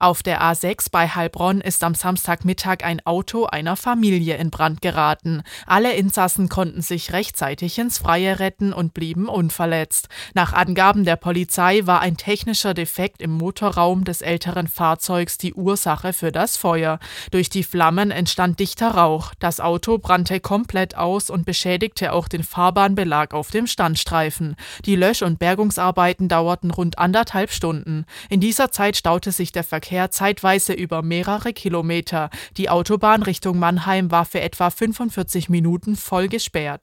Auf der A6 bei Heilbronn ist am Samstagmittag ein Auto einer Familie in Brand geraten. Alle Insassen konnten sich rechtzeitig ins Freie retten und blieben unverletzt. Nach Angaben der Polizei war ein technischer Defekt im Motorraum des älteren Fahrzeugs die Ursache für das Feuer. Durch die Flammen entstand dichter Rauch. Das Auto brannte komplett aus und beschädigte auch den Fahrbahnbelag auf dem Standstreifen. Die Lösch- und Bergungsarbeiten dauerten rund 1,5 Stunden. In dieser Zeit staute sich der Verkehr zeitweise über mehrere Kilometer. Die Autobahn Richtung Mannheim war für etwa 45 Minuten voll gesperrt.